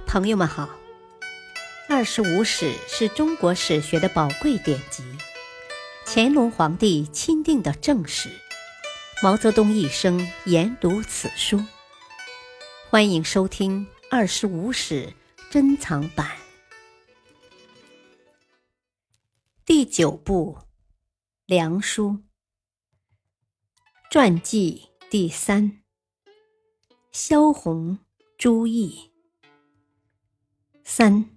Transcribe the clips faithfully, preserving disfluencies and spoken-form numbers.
朋友们好，二十五史是中国史学的宝贵典籍，乾隆皇帝钦定的正史，毛泽东一生研读此书。欢迎收听二十五史珍藏版第九部梁书传记第三，萧红、朱毅。三，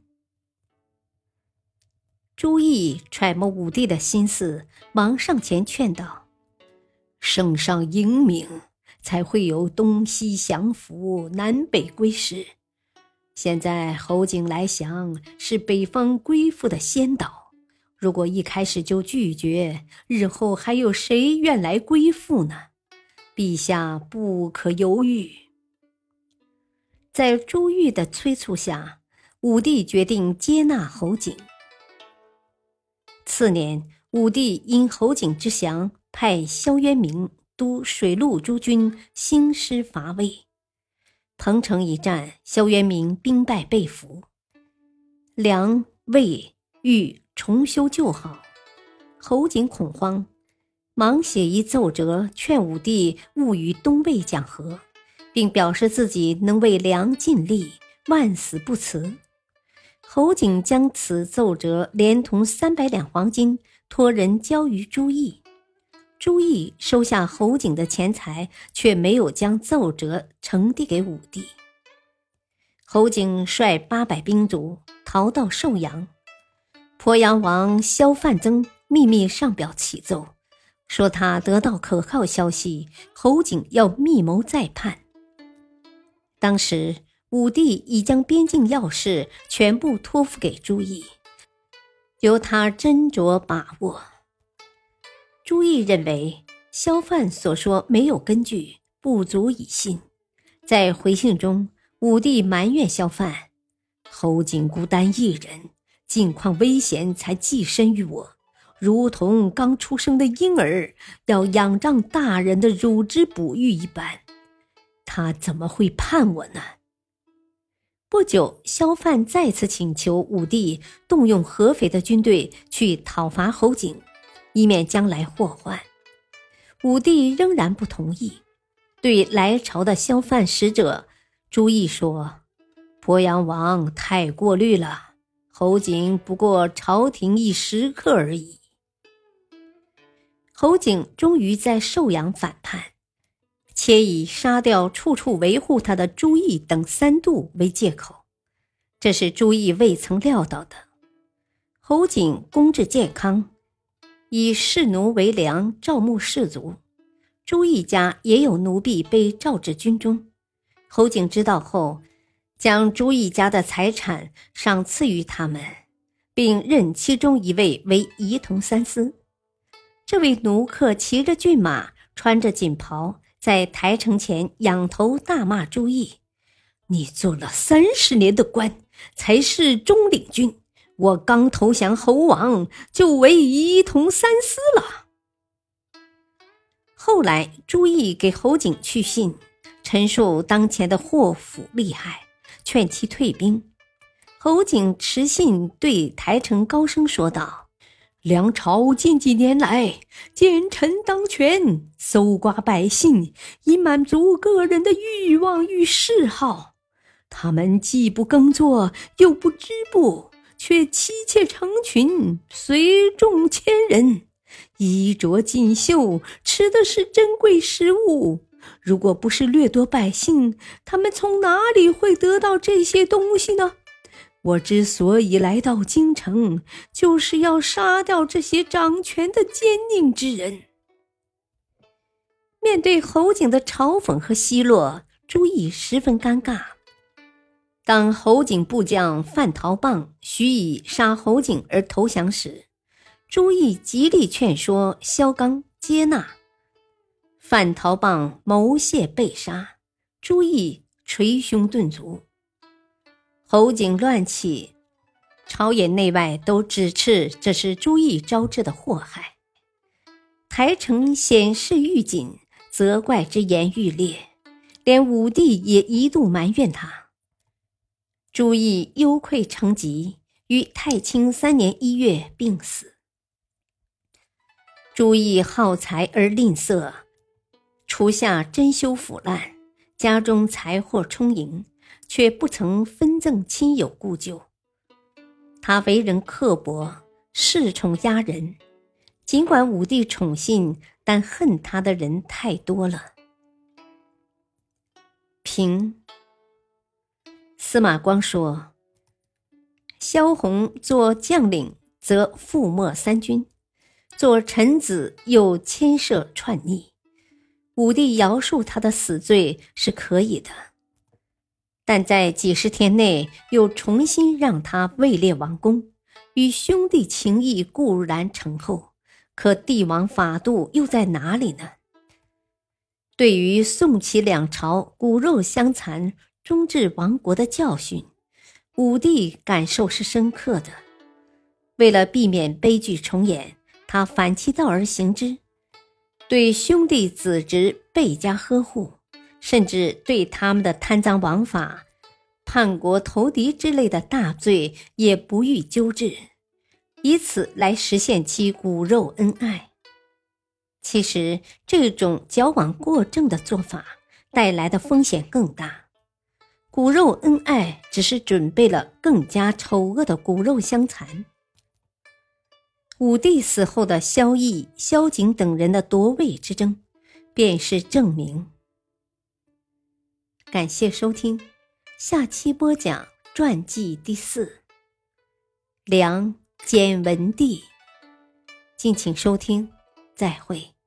朱毅揣摩武帝的心思，忙上前劝道：圣上英明，才会有东西降服，南北归师。现在侯景来降，是北方归附的先导，如果一开始就拒绝，日后还有谁愿来归附呢？陛下不可犹豫。在朱毅的催促下，武帝决定接纳侯景。次年，武帝因侯景之降，派萧渊明督水陆诸军兴师伐魏。彭城一战，萧渊明兵败被俘，梁、魏、豫重修旧好。侯景恐慌，忙写一奏折劝武帝勿与东魏讲和，并表示自己能为梁尽力，万死不辞。侯景将此奏折连同三百两黄金托人交于朱毅，朱毅收下侯景的钱财，却没有将奏折呈递给武帝。侯景率八百兵卒逃到寿阳，鄱阳王萧范增秘密上表启奏，说他得到可靠消息，侯景要密谋再叛。当时武帝已将边境要事全部托付给朱毅，由他斟酌把握。朱毅认为萧范所说没有根据，不足以信。在回信中，武帝埋怨萧范：侯景孤单一人，境况危险才寄身于我，如同刚出生的婴儿要仰仗大人的乳汁哺育一般，他怎么会叛我呢？不久，萧范再次请求武帝动用合肥的军队去讨伐侯景，以免将来祸患。武帝仍然不同意，对来朝的萧范使者朱毅说：鄱阳王太过虑了，侯景不过朝廷一食客而已。侯景终于在寿阳反叛，且以杀掉处处维护他的朱毅等三度为借口，这是朱毅未曾料到的。侯景公治健康，以士奴为粮，招募士卒，朱毅家也有奴婢被召至军中。侯景知道后，将朱毅家的财产赏赐于他们，并任其中一位为仪同三司。这位奴客骑着骏马，穿着锦袍，在台城前仰头大骂朱毅：你做了三十年的官，才是中领军，我刚投降侯王，就为仪同三司了。后来朱毅给侯景去信，陈述当前的祸府厉害，劝其退兵。侯景持信对台城高声说道：梁朝近几年来奸臣当权，搜刮百姓，以满足个人的欲望与嗜好。他们既不耕作，又不织布，却妻妾成群，随众千人，衣着锦绣，吃的是珍贵食物。如果不是掠夺百姓，他们从哪里会得到这些东西呢？我之所以来到京城，就是要杀掉这些掌权的奸佞之人。面对侯景的嘲讽和奚落，朱毅十分尴尬。当侯景部将范陶蚌许以杀侯景而投降时，朱毅极力劝说萧纲接纳。范陶蚌谋泄被杀，朱毅捶胸顿足。侯景乱起，朝野内外都指斥这是朱毅招致的祸害。台城显示愈紧，责怪之言愈烈，连武帝也一度埋怨他。 朱毅忧愧成疾，于太清三年一月病死。朱毅好财而吝啬，厨下珍馐腐烂，家中财货充盈，却不曾分赠亲友故旧。他为人刻薄，恃宠压人，尽管武帝宠信，但恨他的人太多了。评司马光说，萧红做将领则覆没三军，做臣子又牵涉篡逆，武帝饶恕他的死罪是可以的，但在几十天内又重新让他位列王公，与兄弟情谊固然成厚，可帝王法度又在哪里呢？对于宋齐两朝骨肉相残、终至亡国的教训，武帝感受是深刻的。为了避免悲剧重演，他反其道而行之，对兄弟子侄倍加呵护，甚至对他们的贪赃枉法、叛国投敌之类的大罪也不予纠治，以此来实现其骨肉恩爱。其实这种矫枉过正的做法带来的风险更大，骨肉恩爱只是准备了更加丑恶的骨肉相残。武帝死后的萧绎、萧景等人的夺位之争便是证明。感谢收听，下期播讲传记第四，梁简文帝。敬请收听，再会。